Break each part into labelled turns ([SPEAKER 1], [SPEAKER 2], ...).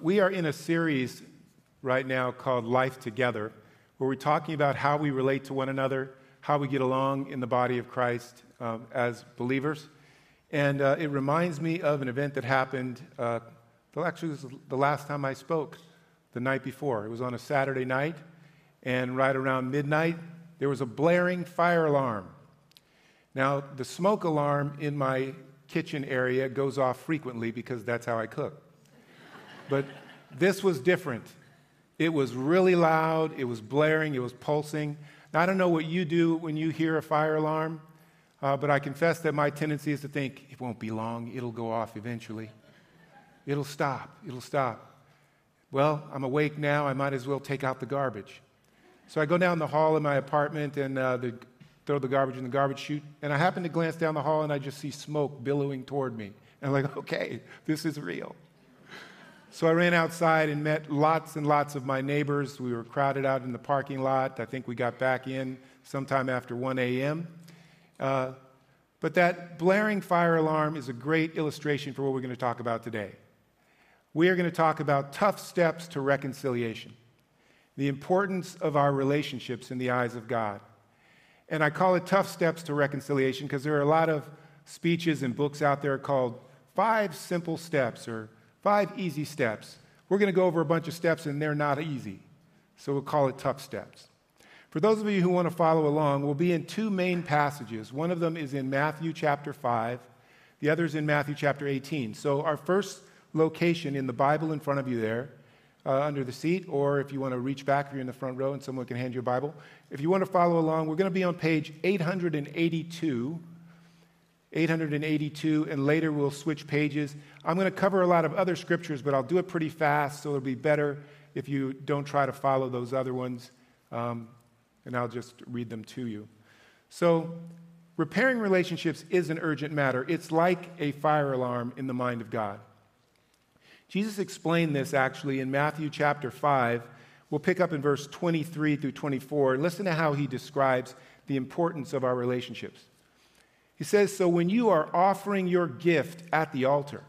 [SPEAKER 1] We are in a series right now called Life Together, where we're talking about how we relate to one another, how we get along in the body of Christ as believers. And it reminds me of an event that happened, actually it was the last time I spoke, the night before. It was on a Saturday night, and right around midnight, there was a blaring fire alarm. Now, the smoke alarm in my kitchen area goes off frequently because that's how I cook. But this was different. It was really loud, it was blaring, it was pulsing. Now, I don't know what you do when you hear a fire alarm, but I confess that my tendency is to think, it won't be long, it'll go off eventually. It'll stop. Well, I'm awake now, I might as well take out the garbage. So I go down the hall in my apartment and throw the garbage in the garbage chute, and I happen to glance down the hall and I just see smoke billowing toward me. And I'm like, okay, this is real. So I ran outside and met lots and lots of my neighbors. We were crowded out in the parking lot. I think we got back in sometime after 1 a.m. But that blaring fire alarm is a great illustration for what we're going to talk about today. We are going to talk about tough steps to reconciliation, the importance of our relationships in the eyes of God. And I call it tough steps to reconciliation because there are a lot of speeches and books out there called 5 simple steps or 5 easy steps. We're going to go over a bunch of steps, and they're not easy. So we'll call it tough steps. For those of you who want to follow along, we'll be in 2 main passages. One of them is in Matthew chapter 5. The other is in Matthew chapter 18. So our first location in the Bible in front of you there, under the seat, or if you want to reach back, if you're in the front row and someone can hand you a Bible. If you want to follow along, we're going to be on page 882, and later we'll switch pages. I'm going to cover a lot of other scriptures, but I'll do it pretty fast, so it'll be better if you don't try to follow those other ones, and I'll just read them to you. So, repairing relationships is an urgent matter. It's like a fire alarm in the mind of God. Jesus explained this actually in Matthew chapter 5. We'll pick up in verse 23 through 24. Listen to how he describes the importance of our relationships. He says, "So when you are offering your gift at the altar,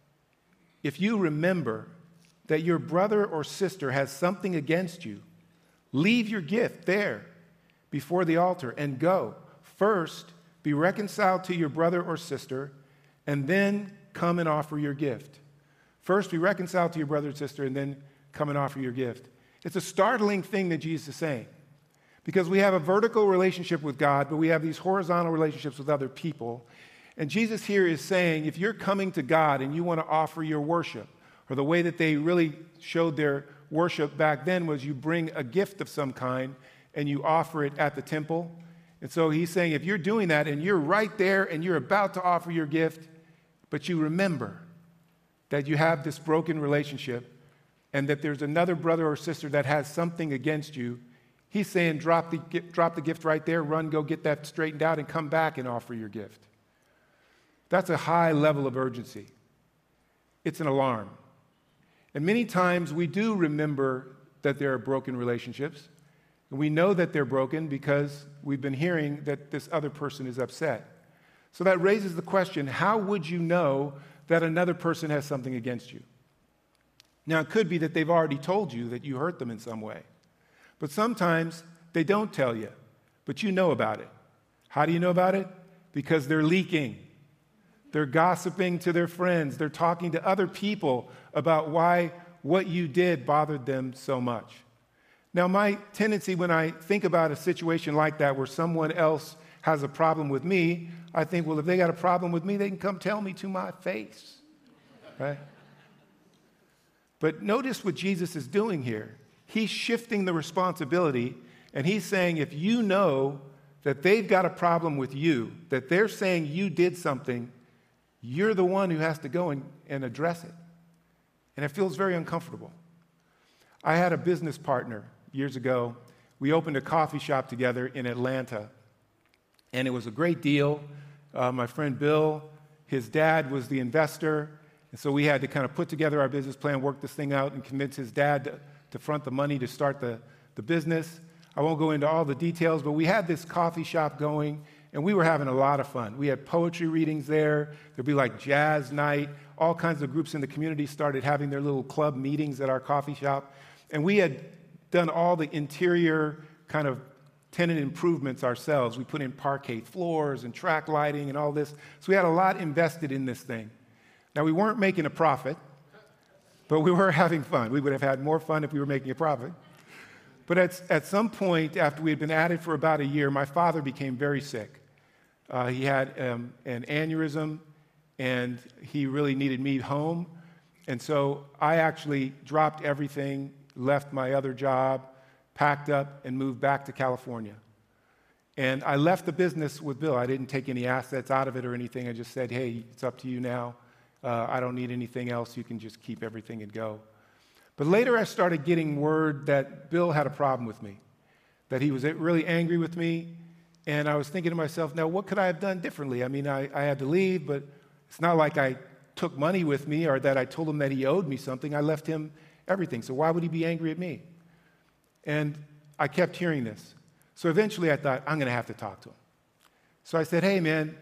[SPEAKER 1] if you remember that your brother or sister has something against you, leave your gift there before the altar and go. First, be reconciled to your brother or sister, and then come and offer your gift." First, be reconciled to your brother and sister, and then come and offer your gift. It's a startling thing that Jesus is saying, because we have a vertical relationship with God, but we have these horizontal relationships with other people. And Jesus here is saying, if you're coming to God and you want to offer your worship, or the way that they really showed their worship back then was you bring a gift of some kind and you offer it at the temple. And so he's saying, if you're doing that and you're right there and you're about to offer your gift, but you remember that you have this broken relationship and that there's another brother or sister that has something against you, he's saying drop the gift right there, run, go get that straightened out, and come back and offer your gift. That's a high level of urgency. It's an alarm. And many times we do remember that there are broken relationships, and we know that they're broken because we've been hearing that this other person is upset. So that raises the question, how would you know that another person has something against you? Now, it could be that they've already told you that you hurt them in some way. But sometimes they don't tell you, but you know about it. How do you know about it? Because they're leaking. They're gossiping to their friends. They're talking to other people about why what you did bothered them so much. Now, my tendency when I think about a situation like that where someone else has a problem with me, I think, well, if they got a problem with me, they can come tell me to my face, right? But notice what Jesus is doing here. He's shifting the responsibility, and he's saying, if you know that they've got a problem with you, that they're saying you did something, you're the one who has to go and address it. And it feels very uncomfortable. I had a business partner years ago. We opened a coffee shop together in Atlanta, and it was a great deal. My friend Bill, his dad was the investor, and so we had to kind of put together our business plan, work this thing out, and convince his dad to front the money to start the business. I won't go into all the details, but we had this coffee shop going, and we were having a lot of fun. We had poetry readings there. There'd be like jazz night. all kinds of groups in the community started having their little club meetings at our coffee shop. And we had done all the interior kind of tenant improvements ourselves. We put in parquet floors and track lighting and all this. So we had a lot invested in this thing. Now, we weren't making a profit, but we were having fun. We would have had more fun if we were making a profit. But at some point, after we had been at it for about a year, my father became very sick. He had an aneurysm, and he really needed me home. And so I actually dropped everything, left my other job, packed up, and moved back to California. And I left the business with Bill. I didn't take any assets out of it or anything. I just said, hey, it's up to you now. I don't need anything else. You can just keep everything and go. But later I started getting word that Bill had a problem with me, that he was really angry with me. And I was thinking to myself, now, what could I have done differently? I mean, I had to leave, but it's not like I took money with me or that I told him that he owed me something. I left him everything. So why would he be angry at me? And I kept hearing this. So eventually I thought, I'm going to have to talk to him. So I said, hey, man,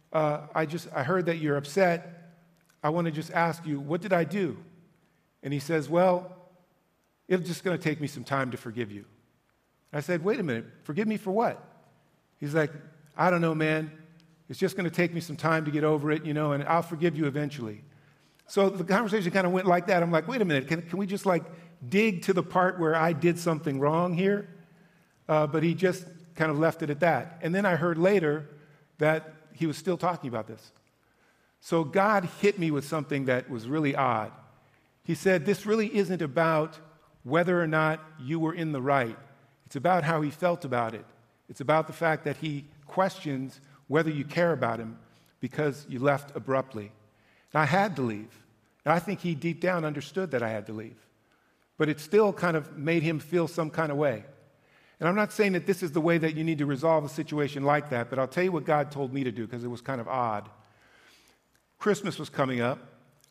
[SPEAKER 1] I heard that you're upset. I want to just ask you, what did I do? And he says, well, it's just going to take me some time to forgive you. I said, wait a minute, forgive me for what? He's like, I don't know, man. It's just going to take me some time to get over it, and I'll forgive you eventually. So the conversation kind of went like that. I'm like, wait a minute, can we just dig to the part where I did something wrong here? But he just kind of left it at that. And then I heard later that he was still talking about this. So God hit me with something that was really odd. He said, this really isn't about whether or not you were in the right. It's about how he felt about it. It's about the fact that he questions whether you care about him because you left abruptly. And I had to leave. And I think he deep down understood that I had to leave. But it still kind of made him feel some kind of way. And I'm not saying that this is the way that you need to resolve a situation like that, but I'll tell you what God told me to do because it was kind of odd. Christmas was coming up.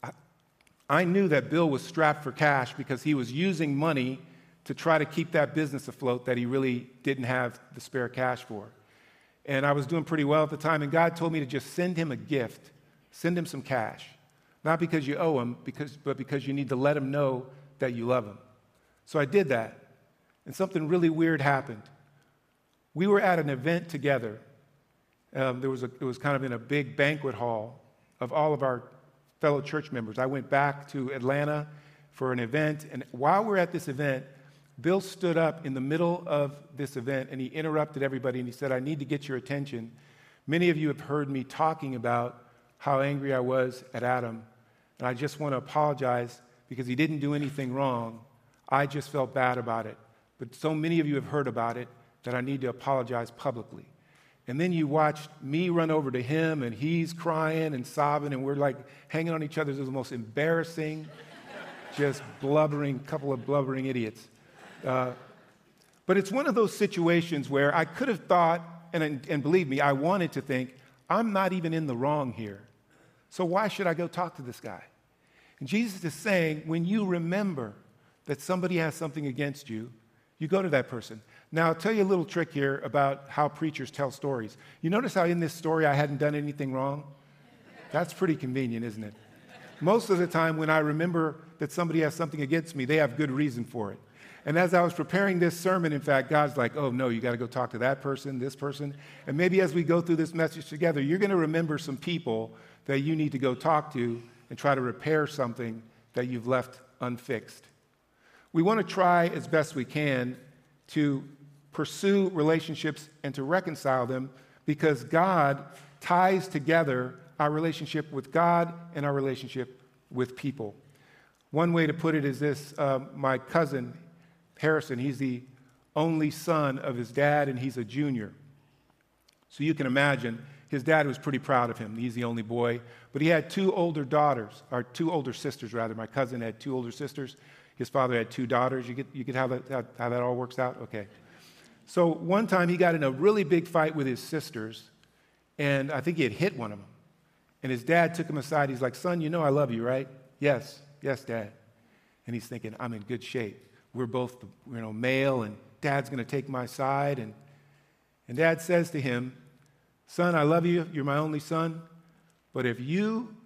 [SPEAKER 1] I knew that Bill was strapped for cash because he was using money to try to keep that business afloat that he really didn't have the spare cash for. And I was doing pretty well at the time, and God told me to just send him a gift, send him some cash. Not because you owe him, but because you need to let him know that you love him. So I did that, and something really weird happened. We were at an event together. It was kind of in a big banquet hall of all of our fellow church members. I went back to Atlanta for an event, and while we're at this event, Bill stood up in the middle of this event, and he interrupted everybody, and he said, I need to get your attention. Many of you have heard me talking about how angry I was at Adam, and I just want to apologize because he didn't do anything wrong. I just felt bad about it. But so many of you have heard about it that I need to apologize publicly. And then you watched me run over to him, and he's crying and sobbing, and we're hanging on each other. It was the most embarrassing, just couple of blubbering idiots. But it's one of those situations where I could have thought, and believe me, I wanted to think, I'm not even in the wrong here. So why should I go talk to this guy? And Jesus is saying, when you remember that somebody has something against you, you go to that person. Now, I'll tell you a little trick here about how preachers tell stories. You notice how in this story I hadn't done anything wrong? That's pretty convenient, isn't it? Most of the time when I remember that somebody has something against me, they have good reason for it. And as I was preparing this sermon, in fact, God's like, oh, no, you got to go talk to that person, this person. And maybe as we go through this message together, you're going to remember some people that you need to go talk to and try to repair something that you've left unfixed. We want to try as best we can to pursue relationships and to reconcile them because God ties together our relationship with God and our relationship with people. One way to put it is this. My cousin, Harrison, he's the only son of his dad, and he's a junior. So you can imagine his dad was pretty proud of him. He's the only boy. But he had two older sisters, rather. My cousin had two older sisters. His father had two daughters. You get how that all works out? Okay. So one time he got in a really big fight with his sisters, and I think he had hit one of them. And his dad took him aside. He's like, son, you know I love you, right? Yes, Dad. And he's thinking, I'm in good shape. We're both male, and Dad's going to take my side. And Dad says to him, son, I love you. You're my only son. But if you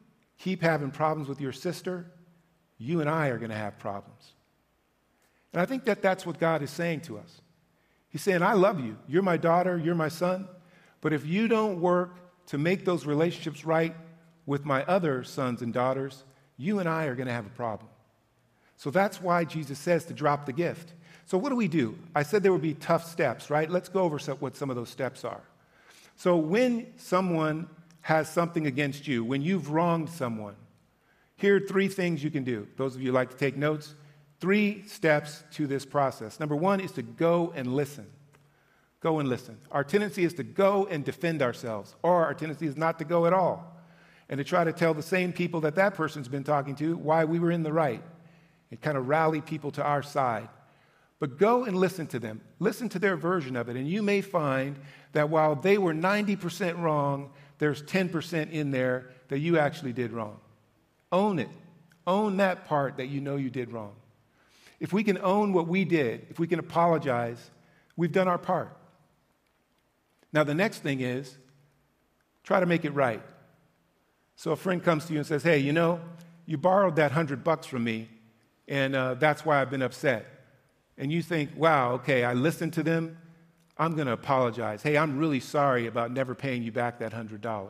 [SPEAKER 1] keep having problems with your sister, you and I are going to have problems. And I think that that's what God is saying to us. He's saying, I love you. You're my daughter. You're my son. But if you don't work to make those relationships right with my other sons and daughters, you and I are going to have a problem. So that's why Jesus says to drop the gift. So what do? I said there would be tough steps, right? Let's go over what some of those steps are. So when someone has something against you, when you've wronged someone, here are 3 things you can do. Those of you who like to take notes, 3 steps to this process. Number 1 is to go and listen. Go and listen. Our tendency is to go and defend ourselves, or our tendency is not to go at all and to try to tell the same people that person's been talking to why we were in the right and kind of rally people to our side. But go and listen to them. Listen to their version of it, and you may find that while they were 90% wrong, there's 10% in there that you actually did wrong. Own it. Own that part that you know you did wrong. If we can own what we did, if we can apologize, we've done our part. Now, the next thing is try to make it right. So a friend comes to you and says, hey, you borrowed that $100 from me, and that's why I've been upset. And you think, wow, okay, I listened to them. I'm going to apologize. Hey, I'm really sorry about never paying you back that $100.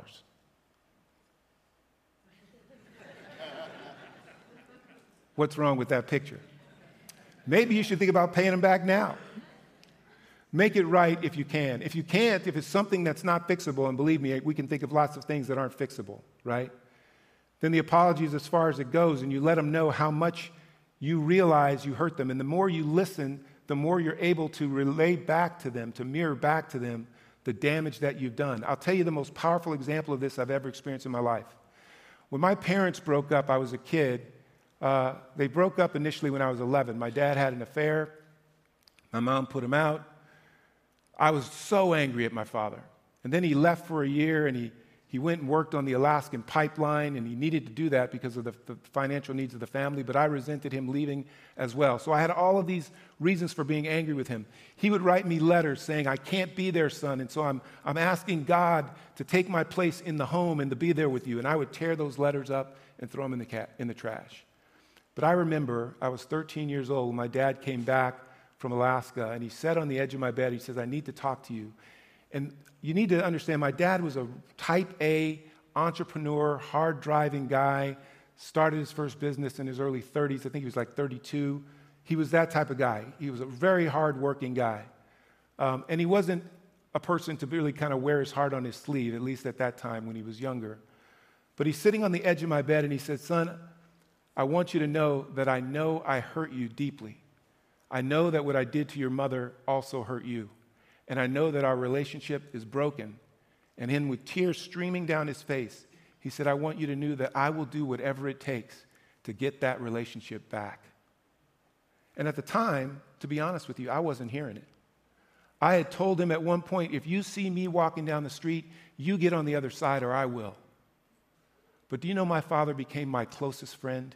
[SPEAKER 1] What's wrong with that picture? Maybe you should think about paying them back now. Make it right if you can. If you can't, if it's something that's not fixable, and believe me, we can think of lots of things that aren't fixable, right? Then the apology is as far as it goes, and you let them know how much you realize you hurt them. And the more you listen, the more you're able to relay back to them, to mirror back to them the damage that you've done. I'll tell you the most powerful example of this I've ever experienced in my life. When my parents broke up, I was a kid. They broke up initially when I was 11. My dad had an affair. My mom put him out. I was so angry at my father. And then he left for a year, and he went and worked on the Alaskan pipeline, and he needed to do that because of the financial needs of the family, but I resented him leaving as well. So I had all of these reasons for being angry with him. He would write me letters saying, I can't be there, son, and so I'm asking God to take my place in the home and to be there with you. And I would tear those letters up and throw them in the trash. But I remember I was 13 years old when my dad came back from Alaska, and he sat on the edge of my bed. He says, I need to talk to you. And you need to understand, my dad was a type A entrepreneur, hard-driving guy, started his first business in his early 30s. I think he was like 32. He was that type of guy. He was a very hard-working guy. And he wasn't a person to really kind of wear his heart on his sleeve, at least at that time when he was younger. But he's sitting on the edge of my bed, and he said, son, I want you to know that I know I hurt you deeply. I know that what I did to your mother also hurt you. And I know that our relationship is broken. And then with tears streaming down his face, he said, I want you to know that I will do whatever it takes to get that relationship back. And at the time, to be honest with you, I wasn't hearing it. I had told him at one point, if you see me walking down the street, you get on the other side or I will. But do you know my father became my closest friend?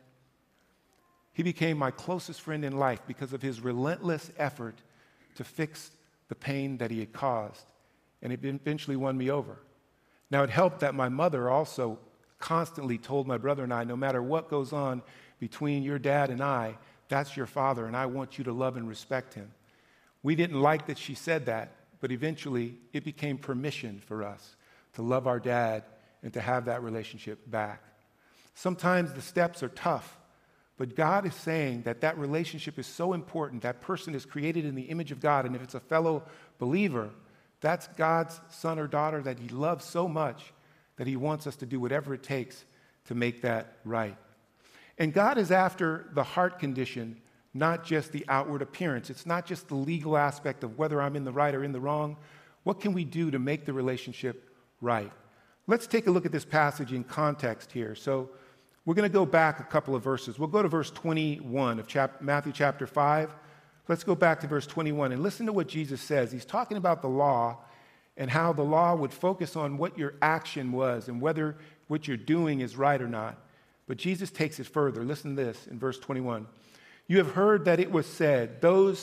[SPEAKER 1] He became my closest friend in life because of his relentless effort to fix the pain that he had caused. And it eventually won me over. Now, it helped that my mother also constantly told my brother and I, no matter what goes on between your dad and I, that's your father, and I want you to love and respect him. We didn't like that she said that, but eventually it became permission for us to love our dad and to have that relationship back. Sometimes the steps are tough. But God is saying that that relationship is so important. That person is created in the image of God. And if it's a fellow believer, that's God's son or daughter that he loves so much that he wants us to do whatever it takes to make that right. And God is after the heart condition, not just the outward appearance. It's not just the legal aspect of whether I'm in the right or in the wrong. What can we do to make the relationship right? Let's take a look at this passage in context here. So we're going to go back a couple of verses. We'll go to verse 21 of Matthew chapter 5. Let's go back to verse 21 and listen to what Jesus says. He's talking about the law and how the law would focus on what your action was and whether what you're doing is right or not. But Jesus takes it further. Listen to this in verse 21. You have heard that it was said, to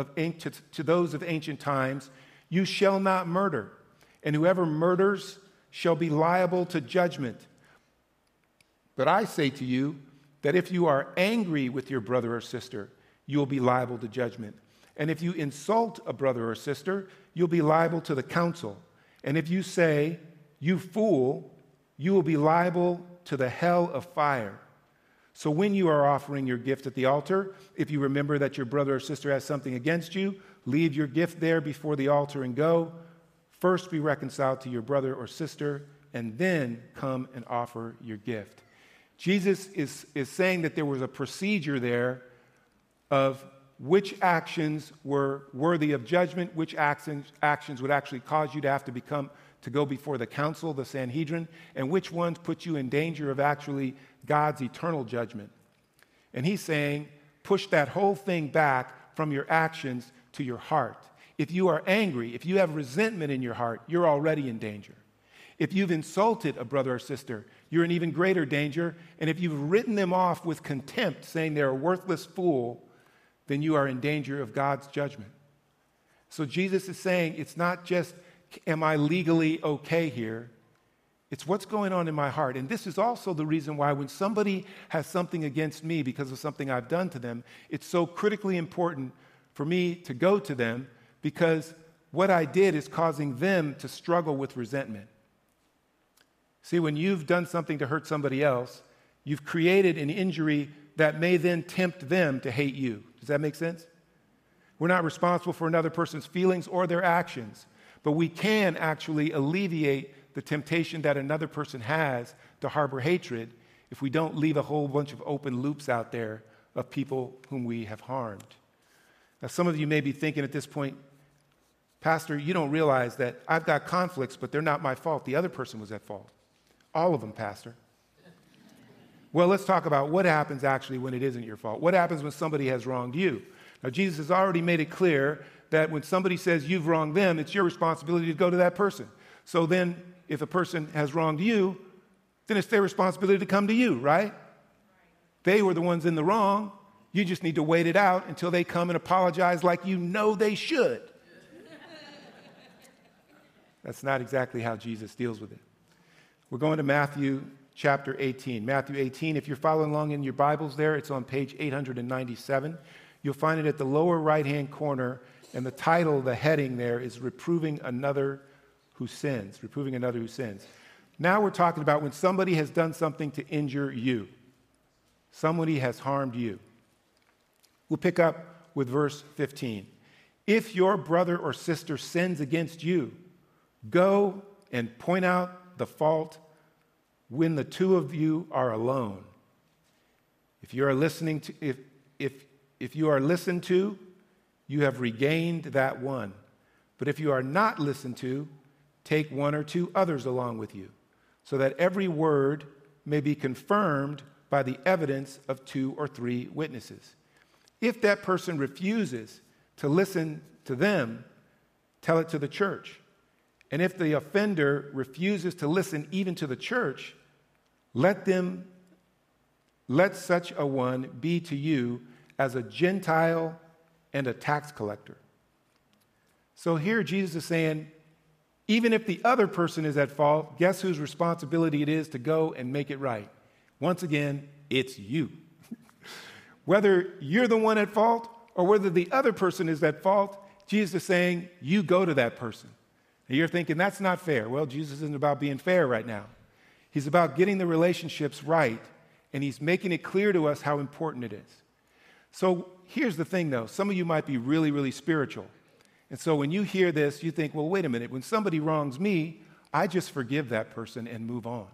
[SPEAKER 1] those of ancient times, you shall not murder, and whoever murders shall be liable to judgment. But I say to you that if you are angry with your brother or sister, you will be liable to judgment. And if you insult a brother or sister, you'll be liable to the council. And if you say, you fool, you will be liable to the hell of fire. So when you are offering your gift at the altar, if you remember that your brother or sister has something against you, leave your gift there before the altar and go. First be reconciled to your brother or sister, and then come and offer your gift. Jesus is saying that there was a procedure there of which actions were worthy of judgment, which actions would actually cause you to have to go before the council, the Sanhedrin, and which ones put you in danger of actually God's eternal judgment. And he's saying, push that whole thing back from your actions to your heart. If you are angry, if you have resentment in your heart, you're already in danger. If you've insulted a brother or sister, you're in even greater danger. And if you've written them off with contempt, saying they're a worthless fool, then you are in danger of God's judgment. So Jesus is saying, it's not just, am I legally okay here? It's what's going on in my heart. And this is also the reason why when somebody has something against me because of something I've done to them, it's so critically important for me to go to them, because what I did is causing them to struggle with resentment. See, when you've done something to hurt somebody else, you've created an injury that may then tempt them to hate you. Does that make sense? We're not responsible for another person's feelings or their actions, but we can actually alleviate the temptation that another person has to harbor hatred if we don't leave a whole bunch of open loops out there of people whom we have harmed. Now, some of you may be thinking at this point, Pastor, you don't realize that I've got conflicts, but they're not my fault. The other person was at fault. All of them, Pastor. Well, let's talk about what happens actually when it isn't your fault. What happens when somebody has wronged you? Now, Jesus has already made it clear that when somebody says you've wronged them, it's your responsibility to go to that person. So then, if a person has wronged you, then it's their responsibility to come to you, right? They were the ones in the wrong. You just need to wait it out until they come and apologize like you know they should. That's not exactly how Jesus deals with it. We're going to Matthew chapter 18. Matthew 18, if you're following along in your Bibles there, it's on page 897. You'll find it at the lower right-hand corner, and the title, the heading there is Reproving Another Who Sins. Reproving Another Who Sins. Now we're talking about when somebody has done something to injure you. Somebody has harmed you. We'll pick up with verse 15. If your brother or sister sins against you, go and point out the fault when the two of you are alone. If you are listening to, if you are listened to, you have regained that one. But if you are not listened to, take one or two others along with you, so that every word may be confirmed by the evidence of 2 or 3 witnesses. If that person refuses to listen to them, tell it to the church. And if the offender refuses to listen even to the church, let such a one be to you as a Gentile and a tax collector. So here Jesus is saying, even if the other person is at fault, guess whose responsibility it is to go and make it right? Once again, it's you. Whether you're the one at fault or whether the other person is at fault, Jesus is saying, you go to that person. And you're thinking, that's not fair. Well, Jesus isn't about being fair right now. He's about getting the relationships right, and he's making it clear to us how important it is. So here's the thing, though. Some of you might be really, really spiritual. And so when you hear this, you think, well, wait a minute. When somebody wrongs me, I just forgive that person and move on.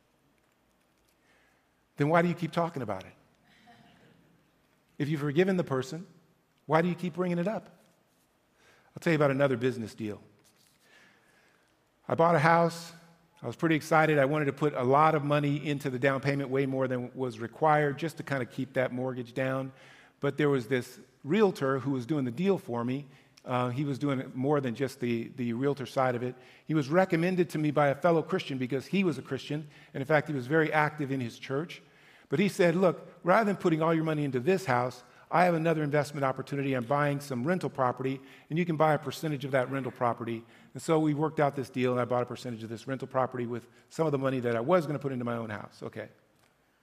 [SPEAKER 1] Then why do you keep talking about it? If you've forgiven the person, why do you keep bringing it up? I'll tell you about another business deal. I bought a house. I was pretty excited. I wanted to put a lot of money into the down payment, way more than was required, just to kind of keep that mortgage down. But there was this realtor who was doing the deal for me. He was doing more than just the realtor side of it. He was recommended to me by a fellow Christian because he was a Christian, and in fact, he was very active in his church. But he said, look, rather than putting all your money into this house, I have another investment opportunity. I'm buying some rental property, and you can buy a percentage of that rental property. And so we worked out this deal, and I bought a percentage of this rental property with some of the money that I was going to put into my own house. Okay.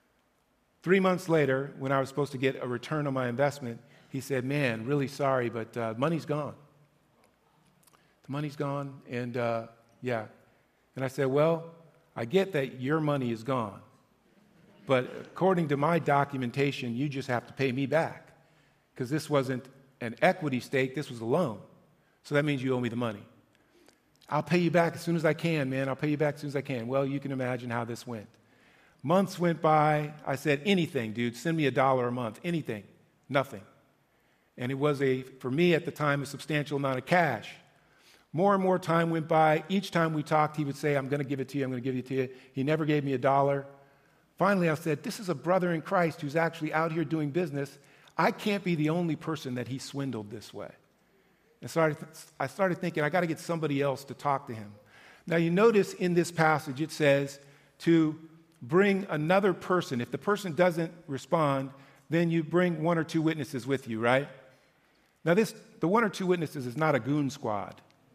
[SPEAKER 1] 3 months later, when I was supposed to get a return on my investment, he said, man, really sorry, but money's gone. The money's gone, and yeah. And I said, well, I get that your money is gone, but according to my documentation, you just have to pay me back, because this wasn't an equity stake, this was a loan. So that means you owe me the money. I'll pay you back as soon as I can, man. I'll pay you back as soon as I can. Well, you can imagine how this went. Months went by. I said, anything, dude. Send me $1 a month. Anything. Nothing. And it was, for me at the time, a substantial amount of cash. More and more time went by. Each time we talked, he would say, I'm going to give it to you. I'm going to give it to you. He never gave me $1. Finally, I said, this is a brother in Christ who's actually out here doing business. I can't be the only person that he swindled this way. And so I started thinking, I got to get somebody else to talk to him. Now, you notice in this passage, it says to bring another person. If the person doesn't respond, then you bring 1 or 2 witnesses with you, right? Now, the 1 or 2 witnesses is not a goon squad.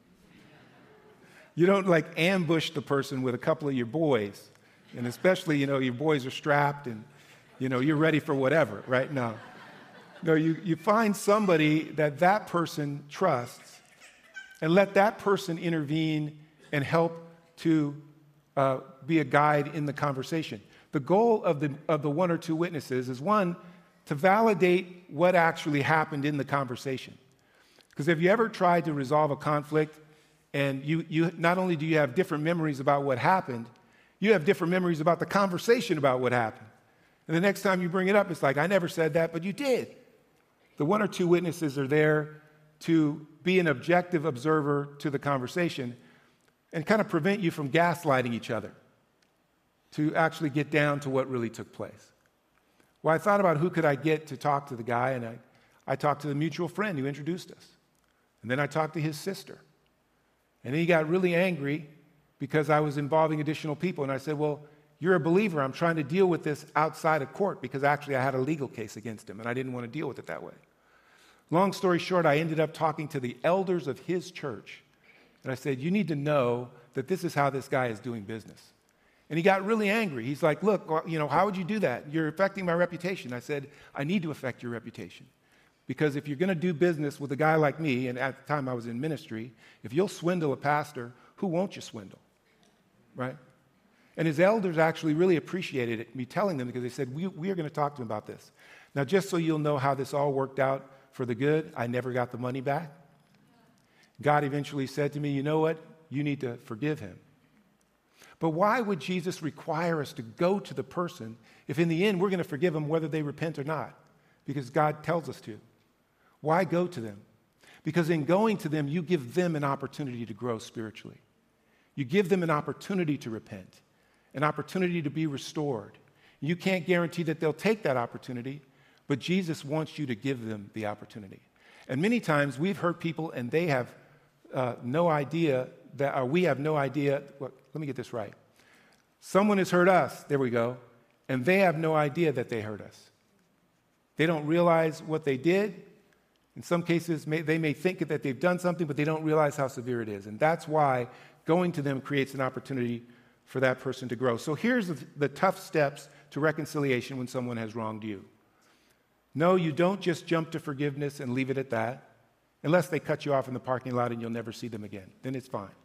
[SPEAKER 1] You don't like ambush the person with a couple of your boys. And especially, your boys are strapped and, you're ready for whatever, right? No, you find somebody that person trusts and let that person intervene and help to be a guide in the conversation. The goal of the 1 or 2 witnesses is, one, to validate what actually happened in the conversation. Because if you ever tried to resolve a conflict and you not only do you have different memories about what happened, you have different memories about the conversation about what happened. And the next time you bring it up, it's like, I never said that, but you did. The 1 or 2 witnesses are there to be an objective observer to the conversation and kind of prevent you from gaslighting each other, to actually get down to what really took place. Well, I thought about who could I get to talk to the guy, and I talked to the mutual friend who introduced us. And then I talked to his sister. And then he got really angry because I was involving additional people. And I said, well, you're a believer. I'm trying to deal with this outside of court because actually I had a legal case against him, and I didn't want to deal with it that way. Long story short, I ended up talking to the elders of his church. And I said, you need to know that this is how this guy is doing business. And he got really angry. He's like, look, how would you do that? You're affecting my reputation. I said, I need to affect your reputation. Because if you're going to do business with a guy like me, and at the time I was in ministry, if you'll swindle a pastor, who won't you swindle? Right? And his elders actually really appreciated it, me telling them, because they said, we are going to talk to him about this. Now, just so you'll know how this all worked out for the good, I never got the money back. God eventually said to me, you know what? You need to forgive him. But why would Jesus require us to go to the person if in the end we're going to forgive them whether they repent or not? Because God tells us to. Why go to them? Because in going to them, you give them an opportunity to grow spiritually. You give them an opportunity to repent, an opportunity to be restored. You can't guarantee that they'll take that opportunity, but Jesus wants you to give them the opportunity. And many times we've hurt people and they have no idea that, or we have no idea. Well, let me get this right. Someone has hurt us, there we go, and they have no idea that they hurt us. They don't realize what they did. In some cases, they may think that they've done something, but they don't realize how severe it is. And that's why going to them creates an opportunity for that person to grow. So here's the tough steps to reconciliation when someone has wronged you. No, you don't just jump to forgiveness and leave it at that, unless they cut you off in the parking lot and you'll never see them again. Then it's fine.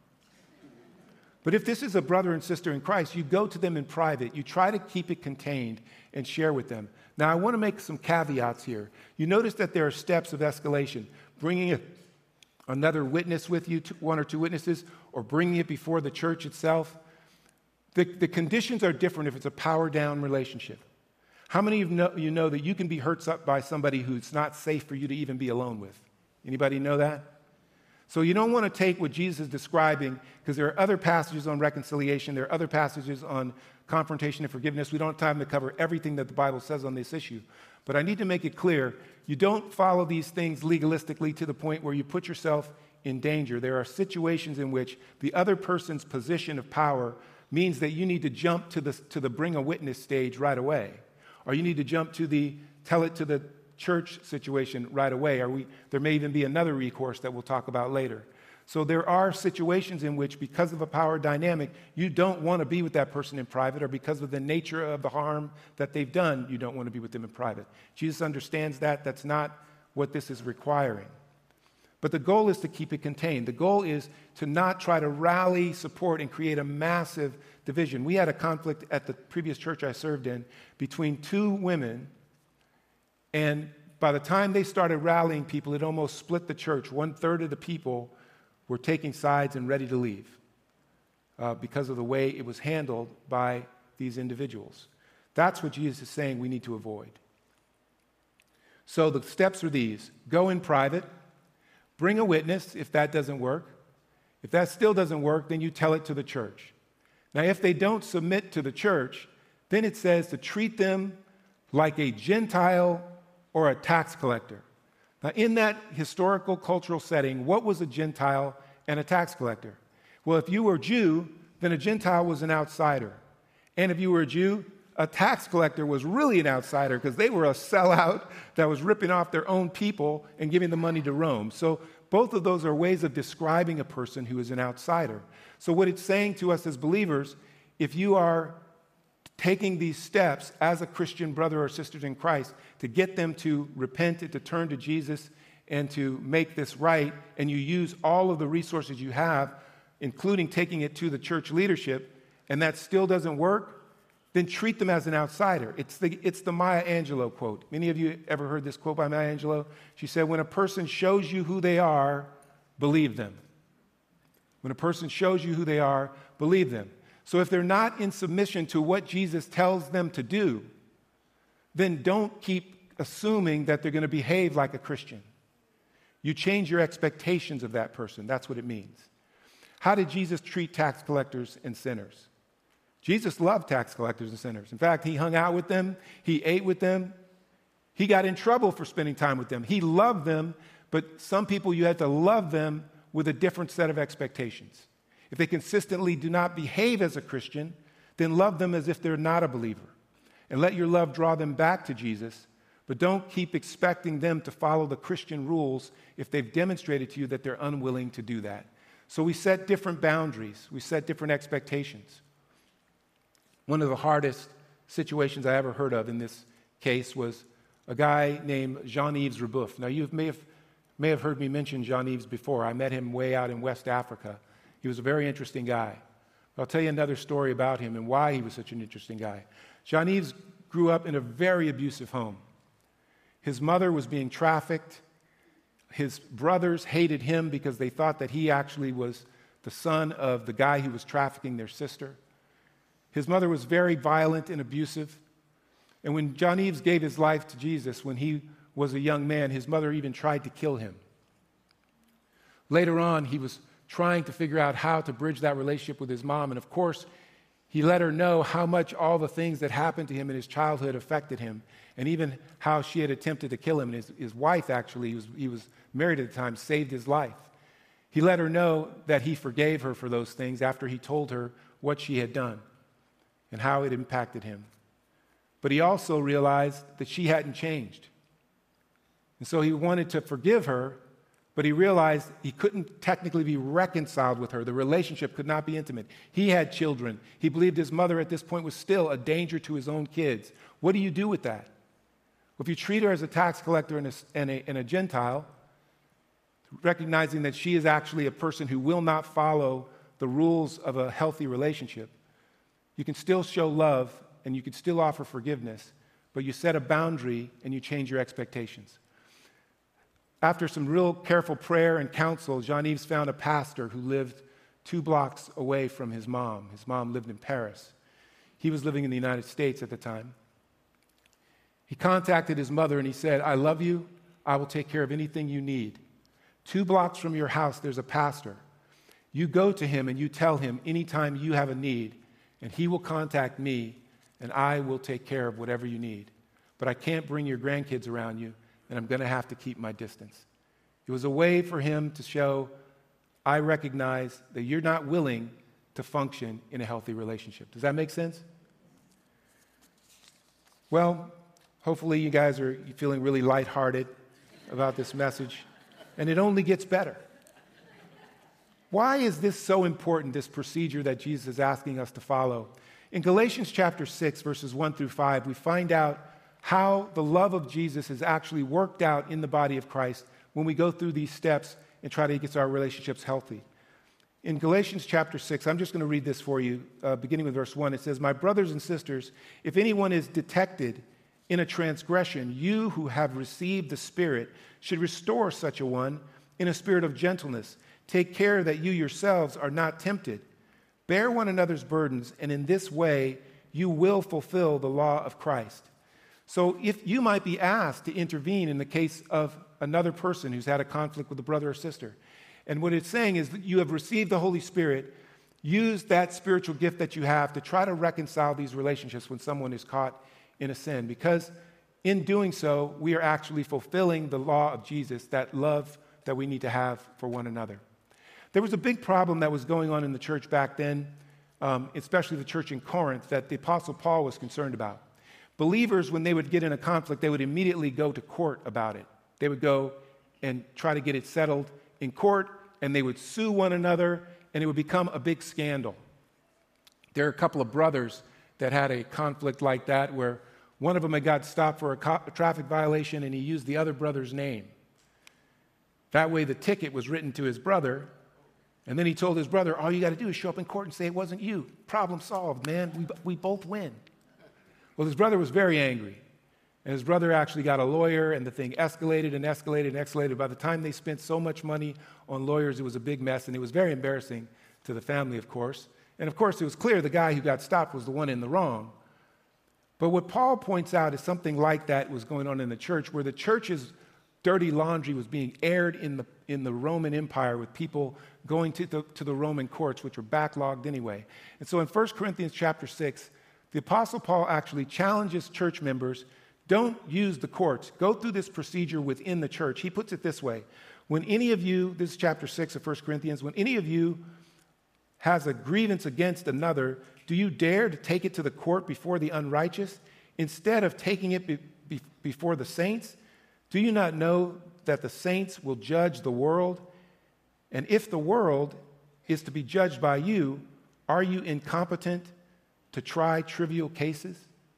[SPEAKER 1] But if this is a brother and sister in Christ, you go to them in private. You try to keep it contained and share with them. Now, I want to make some caveats here. You notice that there are steps of escalation. Bringing another witness with you, 1 or 2 witnesses, or bringing it before the church itself. The conditions are different if it's a power-down relationship. How many of you know that you can be hurt by somebody who's not safe for you to even be alone with? Anybody know that? So you don't want to take what Jesus is describing, because there are other passages on reconciliation, there are other passages on confrontation and forgiveness. We don't have time to cover everything that the Bible says on this issue. But I need to make it clear, you don't follow these things legalistically to the point where you put yourself in danger. There are situations in which the other person's position of power means that you need to jump to the bring a witness stage right away. Or you need to jump to the tell it to the church situation right away. There may even be another recourse that we'll talk about later. So there are situations in which, because of a power dynamic, you don't want to be with that person in private, or because of the nature of the harm that they've done, you don't want to be with them in private. Jesus understands that. That's not what this is requiring. But the goal is to keep it contained. The goal is to not try to rally support and create a massive division. We had a conflict at the previous church I served in between two women, and by the time they started rallying people, it almost split the church. 1/3 of the people were taking sides and ready to leave because of the way it was handled by these individuals. That's what Jesus is saying we need to avoid. So the steps are these. Go in private. Bring a witness if that doesn't work. If that still doesn't work, then you tell it to the church. Now, if they don't submit to the church, then it says to treat them like a Gentile or a tax collector. Now, in that historical cultural setting, what was a Gentile and a tax collector? Well, if you were a Jew, then a Gentile was an outsider. And if you were a Jew, a tax collector was really an outsider because they were a sellout that was ripping off their own people and giving the money to Rome. So both of those are ways of describing a person who is an outsider. So what it's saying to us as believers, if you are taking these steps as a Christian brother or sister in Christ to get them to repent and to turn to Jesus and to make this right, and you use all of the resources you have, including taking it to the church leadership, and that still doesn't work, then treat them as an outsider. It's the Maya Angelou quote. Many of you ever heard this quote by Maya Angelou? She said, when a person shows you who they are, believe them. When a person shows you who they are, believe them. So if they're not in submission to what Jesus tells them to do, then don't keep assuming that they're going to behave like a Christian. You change your expectations of that person. That's what it means. How did Jesus treat tax collectors and sinners? Jesus loved tax collectors and sinners. In fact, he hung out with them. He ate with them. He got in trouble for spending time with them. He loved them, but some people you had to love them with a different set of expectations. If they consistently do not behave as a Christian, then love them as if they're not a believer. And let your love draw them back to Jesus, but don't keep expecting them to follow the Christian rules if they've demonstrated to you that they're unwilling to do that. So we set different boundaries. We set different expectations. One of the hardest situations I ever heard of in this case was a guy named Jean-Yves Rebuf. Now, you may have heard me mention Jean-Yves before. I met him way out in West Africa. He was a very interesting guy. I'll tell you another story about him and why he was such an interesting guy. Jean-Yves grew up in a very abusive home. His mother was being trafficked. His brothers hated him because they thought that he actually was the son of the guy who was trafficking their sister. His mother was very violent and abusive. And when Jean-Yves gave his life to Jesus when he was a young man, his mother even tried to kill him. Later on, he was trying to figure out how to bridge that relationship with his mom. And of course, he let her know how much all the things that happened to him in his childhood affected him, and even how she had attempted to kill him. And his wife, actually, he was married at the time, saved his life. He let her know that he forgave her for those things after he told her what she had done and how it impacted him. But he also realized that she hadn't changed. And so he wanted to forgive her, but he realized he couldn't technically be reconciled with her. The relationship could not be intimate. He had children. He believed his mother at this point was still a danger to his own kids. What do you do with that? Well, if you treat her as a tax collector and a Gentile, recognizing that she is actually a person who will not follow the rules of a healthy relationship, you can still show love and you can still offer forgiveness, but you set a boundary and you change your expectations. After some real careful prayer and counsel, Jean-Yves found a pastor who lived 2 blocks away from his mom. His mom lived in Paris. He was living in the United States at the time. He contacted his mother and he said, "I love you. I will take care of anything you need. 2 blocks from your house, there's a pastor. You go to him and you tell him anytime you have a need, and he will contact me, and I will take care of whatever you need. But I can't bring your grandkids around you, and I'm going to have to keep my distance." It was a way for him to show, I recognize that you're not willing to function in a healthy relationship. Does that make sense? Well, hopefully you guys are feeling really lighthearted about this message, and it only gets better. Why is this so important, this procedure that Jesus is asking us to follow? In Galatians chapter 6, verses 1 through 5, we find out how the love of Jesus is actually worked out in the body of Christ when we go through these steps and try to get our relationships healthy. In Galatians chapter 6, I'm just going to read this for you, beginning with verse 1. It says, "My brothers and sisters, if anyone is detected in a transgression, you who have received the Spirit should restore such a one in a spirit of gentleness. Take care that you yourselves are not tempted. Bear one another's burdens, and in this way you will fulfill the law of Christ." So if you might be asked to intervene in the case of another person who's had a conflict with a brother or sister, and what it's saying is that you have received the Holy Spirit, use that spiritual gift that you have to try to reconcile these relationships when someone is caught in a sin, because in doing so, we are actually fulfilling the law of Jesus, that love that we need to have for one another. There was a big problem that was going on in the church back then, especially the church in Corinth, that the Apostle Paul was concerned about. Believers, when they would get in a conflict, they would immediately go to court about it. They would go and try to get it settled in court, and they would sue one another, and it would become a big scandal. There are a couple of brothers that had a conflict like that, where one of them had got stopped for a traffic violation, and he used the other brother's name. That way the ticket was written to his brother, and then he told his brother, all you got to do is show up in court and say it wasn't you. Problem solved, man. We both win. Well, his brother was very angry, and his brother actually got a lawyer, and the thing escalated and escalated and escalated. By the time they spent so much money on lawyers, it was a big mess, and it was very embarrassing to the family, of course. And, of course, it was clear the guy who got stopped was the one in the wrong. But what Paul points out is something like that was going on in the church, where the church's dirty laundry was being aired in the Roman Empire, with people going to the Roman courts, which were backlogged anyway. And so in 1 Corinthians chapter 6, the Apostle Paul actually challenges church members, don't use the courts. Go through this procedure within the church. He puts it this way. When any of you, this is chapter 6 of 1 Corinthians, when any of you has a grievance against another, do you dare to take it to the court before the unrighteous instead of taking it before the saints? Do you not know that the saints will judge the world? And if the world is to be judged by you, are you incompetent to try trivial cases?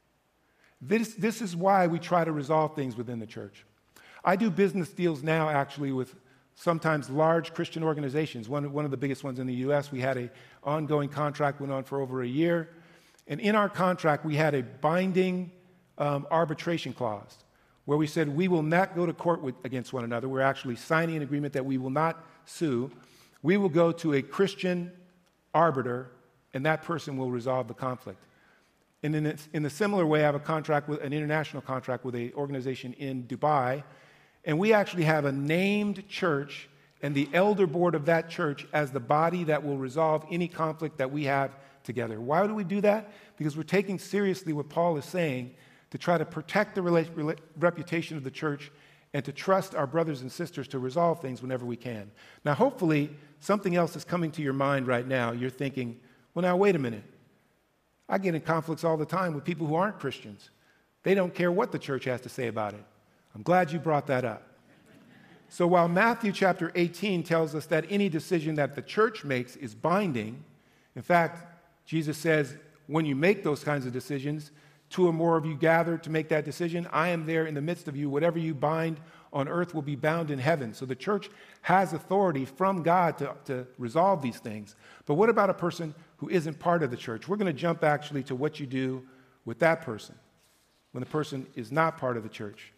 [SPEAKER 1] This is why we try to resolve things within the church. I do business deals now, actually, with sometimes large Christian organizations. One of the biggest ones in the U.S., we had an ongoing contract, went on for over a year. And in our contract, we had a binding arbitration clause where we said we will not go to court against one another. We're actually signing an agreement that we will not sue. We will go to a Christian arbiter, and that person will resolve the conflict. And in a similar way, I have an international contract with an organization in Dubai, and we actually have a named church and the elder board of that church as the body that will resolve any conflict that we have together. Why do we do that? Because we're taking seriously what Paul is saying to try to protect the reputation of the church and to trust our brothers and sisters to resolve things whenever we can. Now, hopefully, something else is coming to your mind right now. You're thinking, well, now, wait a minute. I get in conflicts all the time with people who aren't Christians. They don't care what the church has to say about it. I'm glad you brought that up. So while Matthew chapter 18 tells us that any decision that the church makes is binding, in fact, Jesus says, when you make those kinds of decisions, 2 or more of you gather to make that decision, I am there in the midst of you. Whatever you bind on earth will be bound in heaven. So the church has authority from God to resolve these things. But what about a person who isn't part of the church? We're going to jump actually to what you do with that person when the person is not part of the church.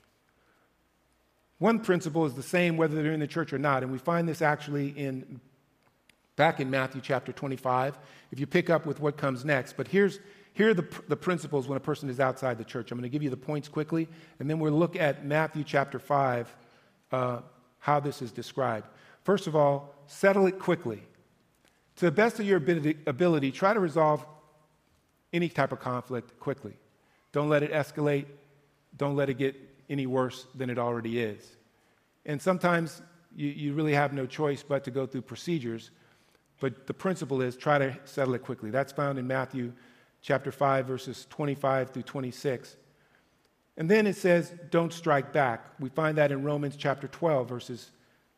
[SPEAKER 1] One principle is the same whether they're in the church or not, and we find this actually back in Matthew chapter 25, if you pick up with what comes next. But here are the principles when a person is outside the church. I'm going to give you the points quickly, and then we'll look at Matthew chapter 5, how this is described. First of all, settle it quickly. To the best of your ability, try to resolve any type of conflict quickly. Don't let it escalate. Don't let it get any worse than it already is. And sometimes you really have no choice but to go through procedures, but the principle is try to settle it quickly. That's found in Matthew chapter 5, verses 25 through 26. And then it says, don't strike back. We find that in Romans chapter 12, verses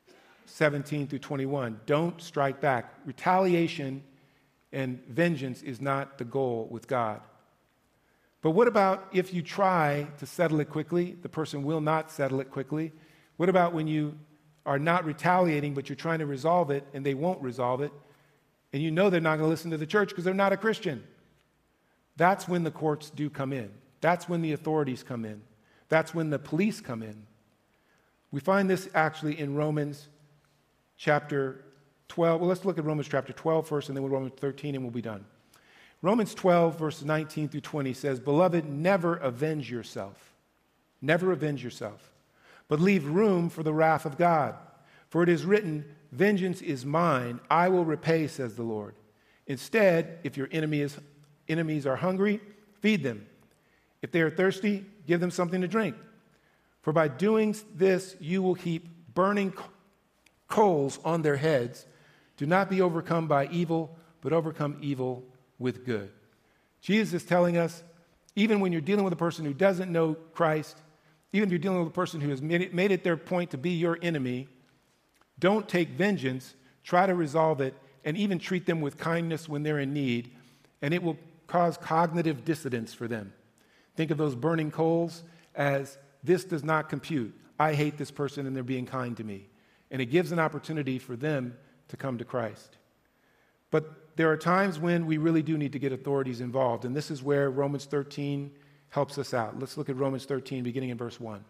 [SPEAKER 1] 17 through 21. Don't strike back. Retaliation and vengeance is not the goal with God. But what about if you try to settle it quickly? The person will not settle it quickly. What about when you are not retaliating, but you're trying to resolve it and they won't resolve it, and you know they're not going to listen to the church because they're not a Christian? That's when the courts do come in. That's when the authorities come in. That's when the police come in. We find this actually in Romans chapter 12. Well, let's look at Romans chapter 12 first, and then we'll Romans 13, and we'll be done. Romans 12, verses 19 through 20 says, "Beloved, never avenge yourself. Never avenge yourself, but leave room for the wrath of God. For it is written, 'Vengeance is mine, I will repay,' says the Lord. Instead, if your enemies are hungry, feed them. If they are thirsty, give them something to drink. For by doing this, you will heap burning coals on their heads. Do not be overcome by evil, but overcome evil with good." Jesus is telling us, even when you're dealing with a person who doesn't know Christ, even if you're dealing with a person who has made it their point to be your enemy, don't take vengeance, try to resolve it, and even treat them with kindness when they're in need, and it will cause cognitive dissonance for them. Think of those burning coals as, this does not compute. I hate this person and they're being kind to me. And it gives an opportunity for them to come to Christ. But there are times when we really do need to get authorities involved, and this is where Romans 13 helps us out. Let's look at Romans 13, beginning in verse 1.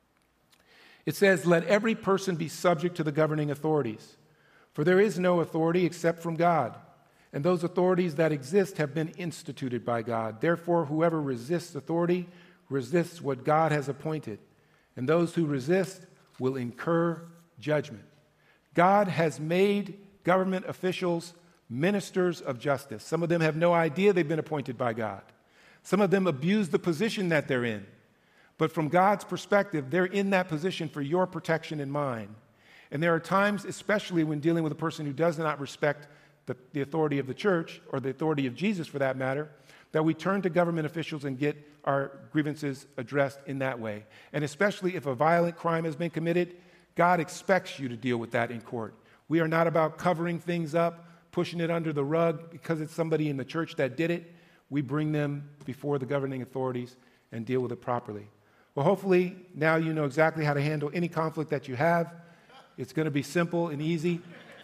[SPEAKER 1] It says, "Let every person be subject to the governing authorities, for there is no authority except from God, and those authorities that exist have been instituted by God. Therefore, whoever resists authority resists what God has appointed, and those who resist will incur judgment." God has made government officials ministers of justice. Some of them have no idea they've been appointed by God. Some of them abuse the position that they're in. But from God's perspective, they're in that position for your protection and mine. And there are times, especially when dealing with a person who does not respect the authority of the church, or the authority of Jesus for that matter, that we turn to government officials and get our grievances addressed in that way. And especially if a violent crime has been committed, God expects you to deal with that in court. We are not about covering things up, pushing it under the rug because it's somebody in the church that did it. We bring them before the governing authorities and deal with it properly. Well, hopefully now you know exactly how to handle any conflict that you have. It's going to be simple and easy.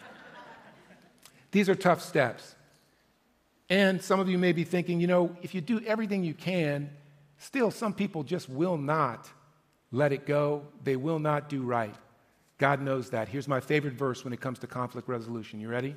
[SPEAKER 1] These are tough steps. And some of you may be thinking, if you do everything you can, still some people just will not let it go. They will not do right. God knows that. Here's my favorite verse when it comes to conflict resolution. You ready?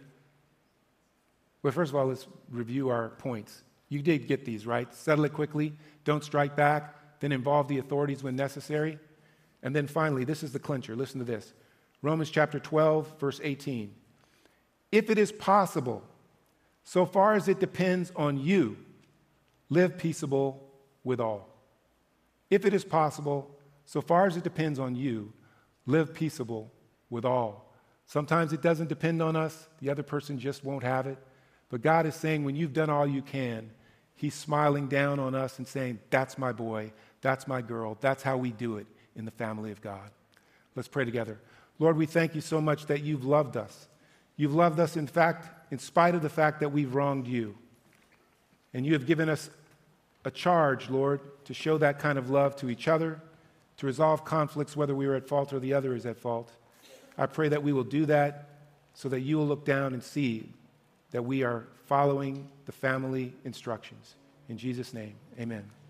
[SPEAKER 1] Well, first of all, let's review our points. You did get these, right? Settle it quickly. Don't strike back. Then involve the authorities when necessary. And then finally, this is the clincher. Listen to this. Romans chapter 12, verse 18. "If it is possible, so far as it depends on you, live peaceable with all." If it is possible, so far as it depends on you, live peaceable with all. Sometimes it doesn't depend on us. The other person just won't have it. But God is saying when you've done all you can, He's smiling down on us and saying, that's my boy, that's my girl, that's how we do it in the family of God. Let's pray together. Lord, we thank you so much that you've loved us. You've loved us, in fact, in spite of the fact that we've wronged you. And you have given us a charge, Lord, to show that kind of love to each other, to resolve conflicts whether we are at fault or the other is at fault. I pray that we will do that so that you will look down and see that we are following the family instructions. In Jesus' name, amen.